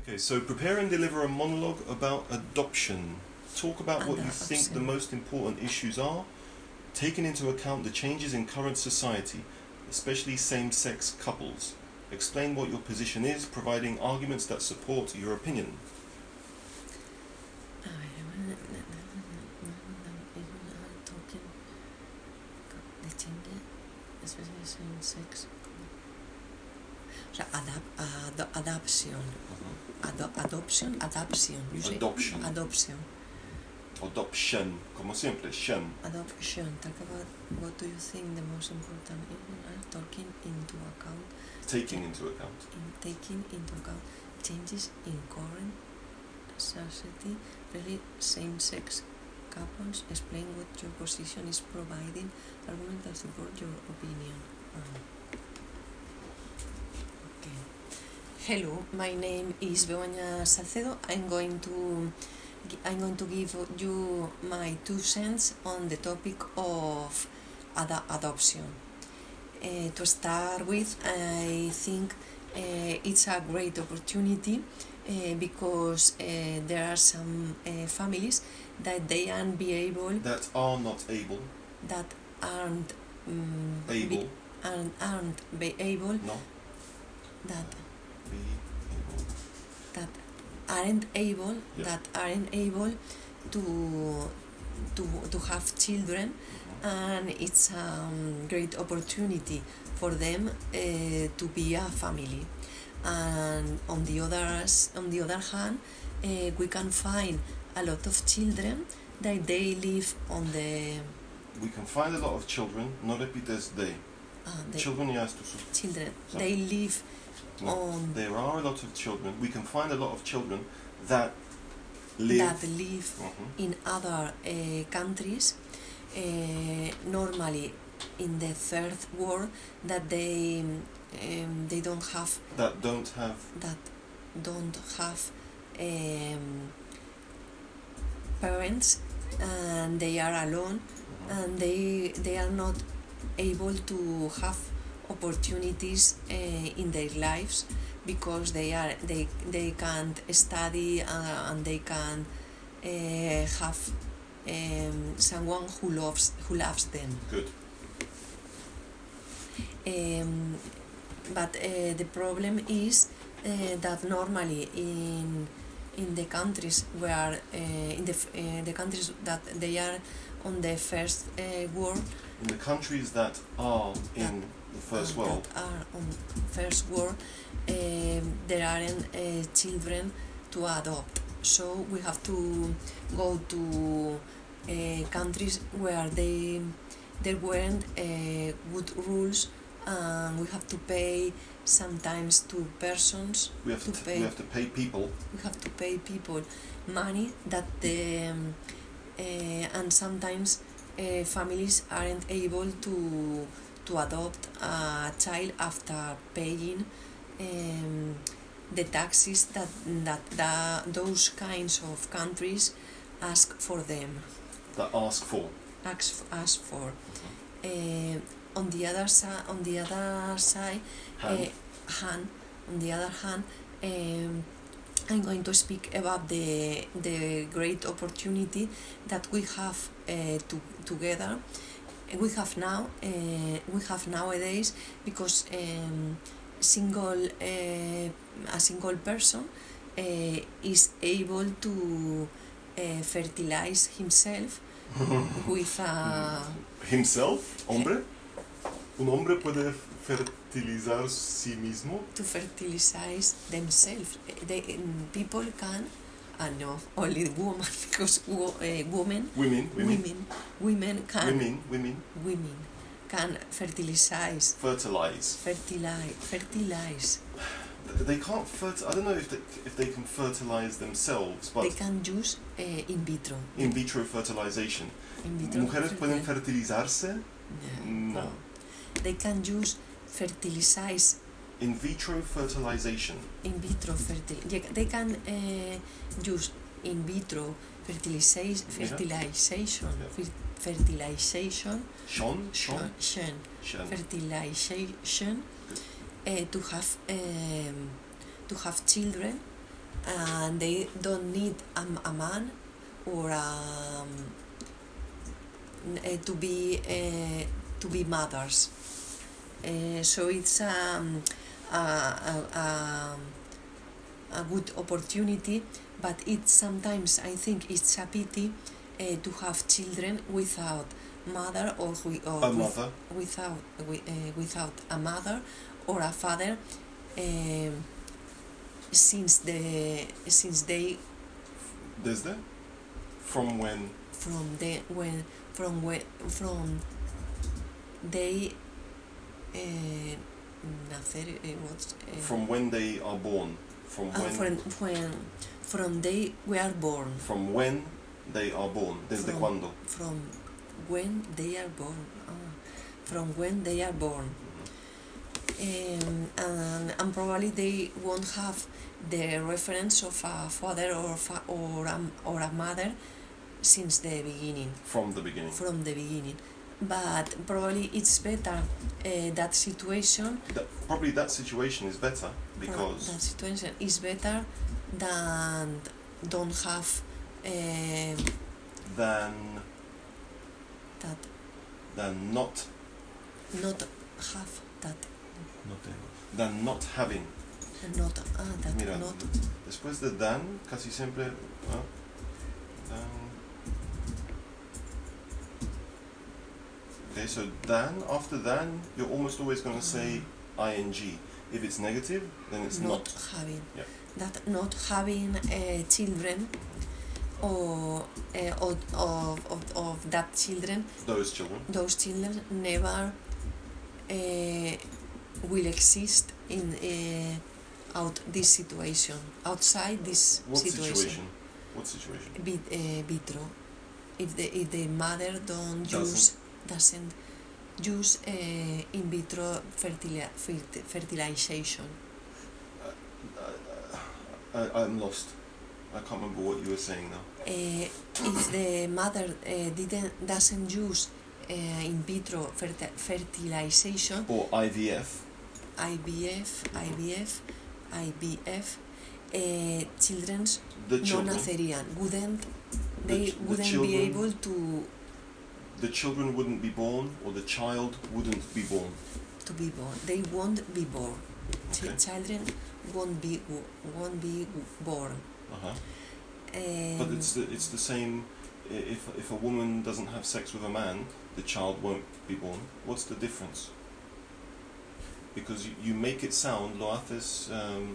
Okay, so prepare and deliver a monologue about adoption. Talk about what you think the most important issues are, taking into account the changes in current society, especially same-sex couples. Explain what your position is, providing arguments that support your opinion. Talking the changes, especially same-sex. O sea, adoption. You say Adoption, como siempre, shen. Adoption. Talk about what do you think the most important is, taking into account changes in current society, really same-sex couples. Explain what your position is, providing arguments that support your opinion. Okay. Hello, my name is Begoña Salcedo. I'm going to give you my 2 cents on the topic of adoption. To start with, I think it's a great opportunity because there are some families that they aren't be able. That are not able. That aren't able. Aren't be able. No. That. Be able. That aren't able. Yeah. That aren't able to have children. And it's a great opportunity for them to be a family. And on the other hand, we can find a lot of children that they live on the. We can find a lot of children. No repites de. Children, yes, children. They live on. There are a lot of children. We can find a lot of children that live in other countries. Normally in the third world that they don't have parents, and they are alone, and they are not able to have opportunities in their lives because they can't study and they can't have someone who loves them. Good. But the problem is that normally in the countries where in the countries that they are on the first world. In the countries that are in the first world. That are on first world, there aren't children to adopt. So we have to go to countries where there weren't good rules, and we have to pay sometimes to persons. We have to pay people. We have to pay people money that and sometimes families aren't able to adopt a child after paying the taxes that those kinds of countries ask for them. Ask for. On the other hand, I'm going to speak about the great opportunity that we have together. We have nowadays because a single person is able to fertilize himself with himself, hombre. Un hombre puede fertilizar sí mismo. To fertilize themselves. People can. No, only women because women can fertilize. They can't I don't know if they can fertilize themselves, but they can use in vitro. In vitro fertilization. ¿Mujeres pueden fertilizarse? No. They can use fertilize. In vitro fertilization. In vitro fertilization. They can use in vitro fertilization. Fertilization. Fertilization. To have children, and they don't need a man or to be mothers. So it's a good opportunity, but it's sometimes I think it's a pity to have children without mother or without a mother or a father, since they desde from when they nacer, from when they are born, from they were born, from when they are born, desde cuándo, from when they are born, from when they are born. And probably they won't have the reference of a father or a mother since the beginning. From the beginning. But probably it's better that situation. Probably that situation is better because that situation is better than don't have than not have that. Than not having. Mira, not. Después de than, casi siempre. Okay, so than, after than, you're almost always going to say ing. If it's negative, then it's not having. Yeah. That not having children or of that children. Those children. Those children never will exist in this situation, outside this situation. What situation? Vitro. If the mother doesn't use in vitro fertilization. I'm lost. I can't remember what you were saying now. If the mother doesn't use in vitro fertilization or IVF, children no nacerían. They wouldn't be able to. The children wouldn't be born, or the child wouldn't be born. To be born, they won't be born. Okay. Children won't be born. But it's the same. If a woman doesn't have sex with a man, the child won't be born. What's the difference? Because you make it sound, lo haces,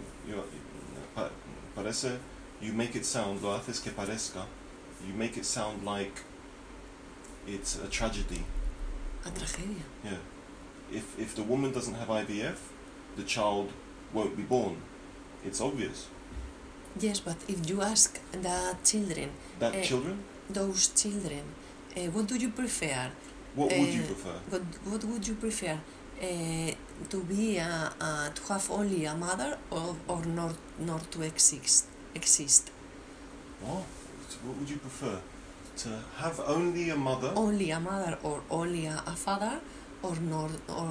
parece, you make it sound, lo haces que parezca, you make it sound like it's a tragedy. A tragedia. Yeah. If the woman doesn't have IVF, the child won't be born. It's obvious. Yes, but if you ask the children... Those children, what do you prefer? What would you prefer? What would you prefer? To be to have only a mother or not to exist? What would you prefer? To have only a mother? Only a mother or only a father, or not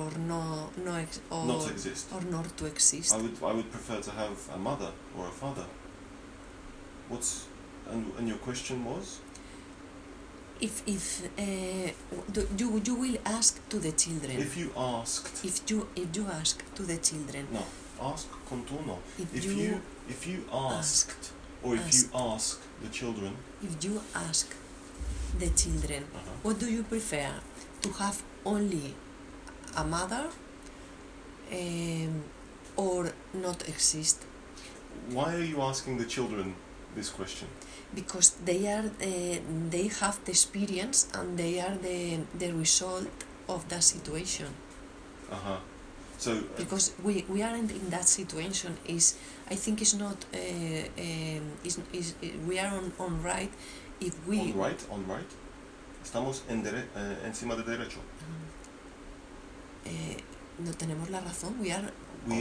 exist. Or not to exist. I would prefer to have a mother or a father. And your question was? If you will ask to the children. If you asked. If you ask to the children. No, ask con turno. If you asked, or if you ask the children. If you ask the children, what do you prefer? To have only a mother, or not exist? Why are you asking the children this question? Because they have the experience and they are the result of that situation. So because we aren't in that situation. I think it's not. We are on right if we. On right. Estamos encima del derecho. No tenemos la razón. We are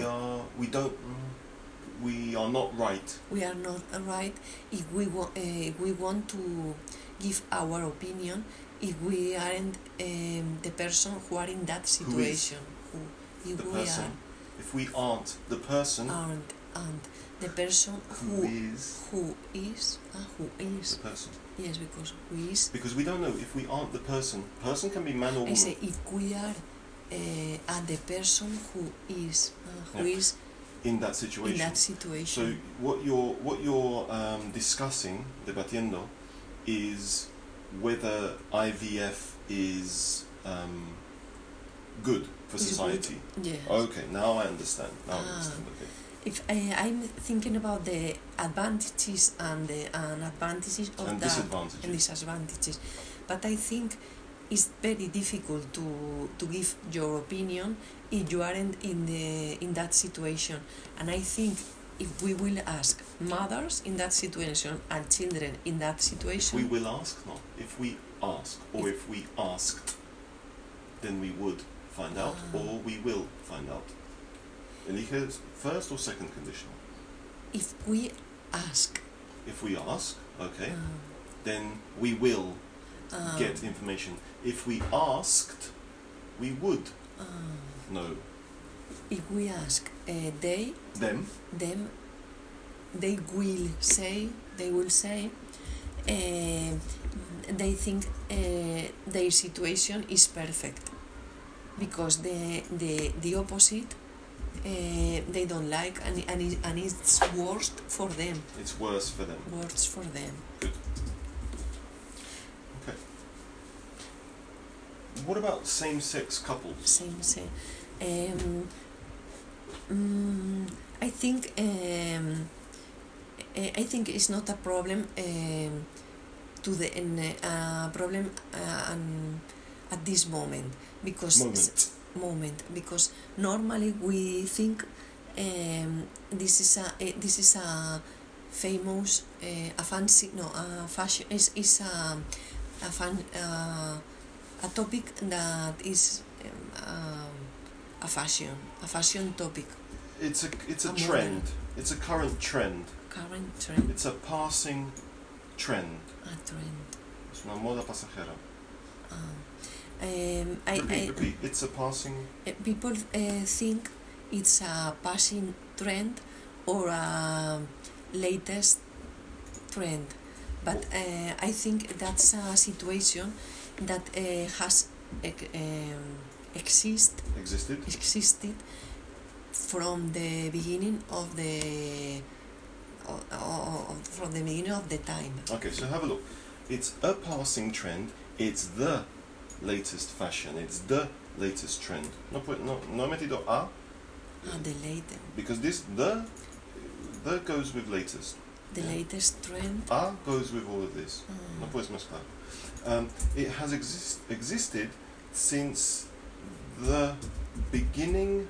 not right. We are not right if we want to give our opinion. If we aren't the person who are in that situation. If we aren't the person and the person Who is who is the person? yes, because who is. Because we don't know if we aren't the person. Person can be man or I woman. say if we are the person who is In that situation. in that situation. So what you're discussing, debatiendo, is whether IVF is good for Is society. good. Yes. Okay, now I understand. Now I understand. Okay. If I'm thinking about the advantages and the advantages of And that disadvantages. and disadvantages, but I think it's very difficult to give your opinion if you aren't in that situation. And I think if we will ask mothers in that situation and children in that situation, We will ask, no. If we ask, or if we asked, then we would find out, or we will find out. Elige first or second conditional. if we ask, If we ask, okay, then we will get information. If we asked, we would know. if we ask, they Them, they will say they think their situation is perfect, because the opposite they don't like, and it's worst for them. it's worse for them. Worse for them. Good. Okay. What about same-sex couples? Same. I think it's not a problem to the problem at this moment, because because normally we think this is a famous a fancy a fashion is a topic that is a fashion topic. It's a A trend. It's a current trend. Current trend. It's a passing trend. A trend. Es una moda pasajera. I Repeat. It's a passing. people think it's a passing trend or a latest trend, but I think that's a situation that has existed from the beginning of the time. Okay, so have a look. It's a passing trend. It's the latest fashion. It's the latest trend. No he metido a. The latest. Because this the goes with latest. The latest trend. A goes with all of this. No puedes mezclar. It has existed since the beginning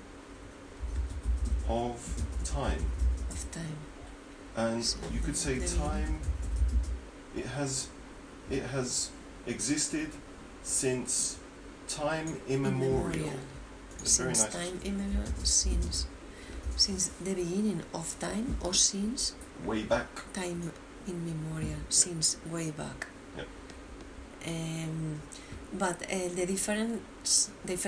of time. And So you could say the time. It has existed since time immemorial. It's very Since nice. time immemorial, since the beginning of time, or since Way back. time immemorial, since way back. Yep. But the difference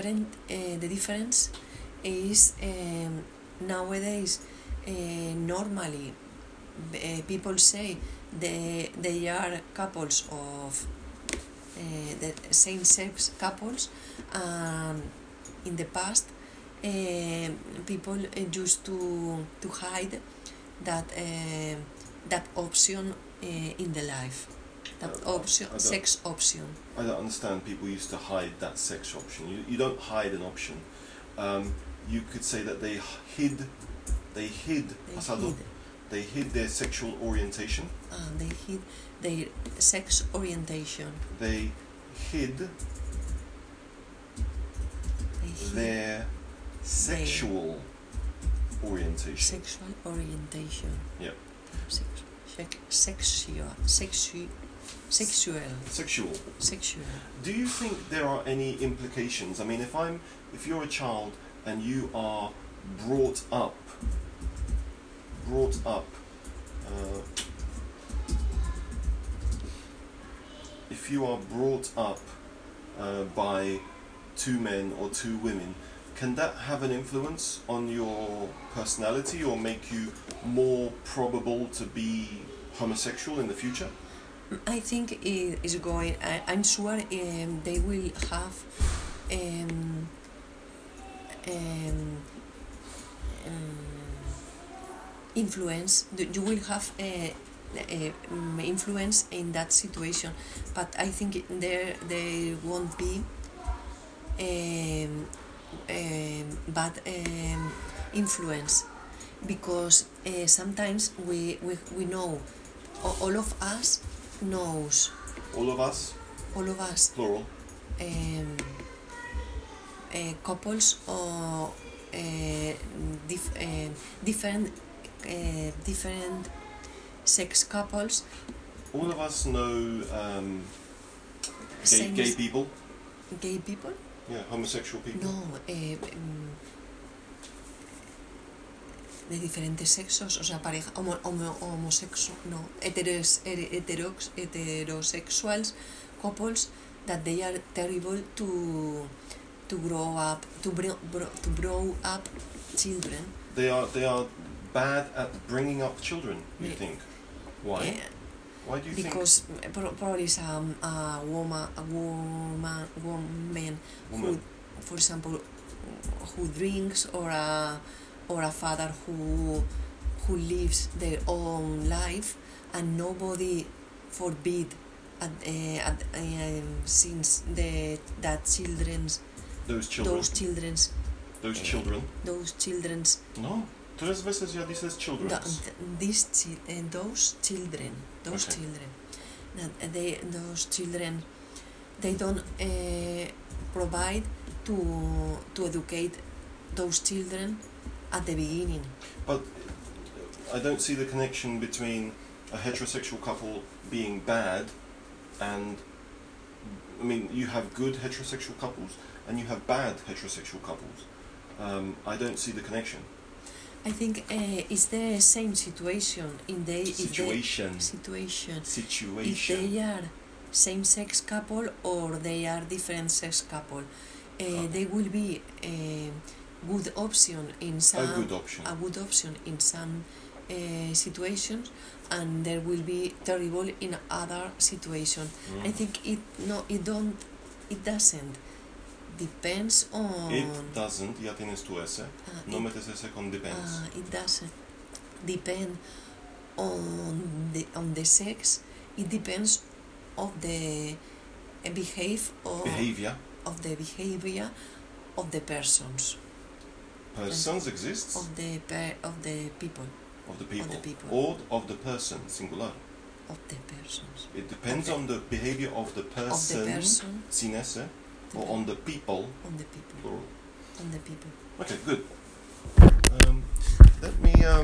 is nowadays normally people say they are couples of the same-sex couples, and in the past people used to hide that option in the life, sex option. I don't understand. People used to hide that sex option. You don't hide an option. You could say that they hid their sexual orientation. They hid their sex orientation. They hid their sexual orientation. Sexual orientation. Yeah. Sexual. Do you think there are any implications? I mean, if you're a child and you are brought up if you are brought up by two men or two women, can that have an influence on your personality or make you more probable to be homosexual in the future? I think it is going. I'm sure they will have influence. You will have influence in that situation, but I think there won't be bad influence, because sometimes we know, all of us knows, All of us, plural, couples or different sex couples. all of us know gay people. Gay people? Yeah, homosexual people. No, de diferentes sexos, o sea, pareja, homosexual, no, heterosexuals couples, that they are terrible to grow up, to grow up children. They are bad at bringing up children, you think? Why? Why do you because probably some woman who, for example, who drinks, or a father who lives their own life, and nobody forbid since that Those children. No. Tres veces ya dices children. Those children. Those children, they don't provide to educate those children at the beginning. But I don't see the connection between a heterosexual couple being bad and, I mean, you have good heterosexual couples and you have bad heterosexual couples. I don't see the connection. I think it's the same situation in the situation. If they are same-sex couple or they are different sex couple, they will be a good option in some. A good option in some situations, and there will be terrible in other situations. I think it doesn't. Depends on. It doesn't. Ya tienes tu ese. No metes ese con depends. It doesn't depend on the sex. It depends of the behavior of the persons. Persons exists. Of the people. Of the people. Or of the person, singular. Of the persons. It depends on the behavior of the person. Sin ese. Or on the people. On the people. Plural. On the people. Okay, good.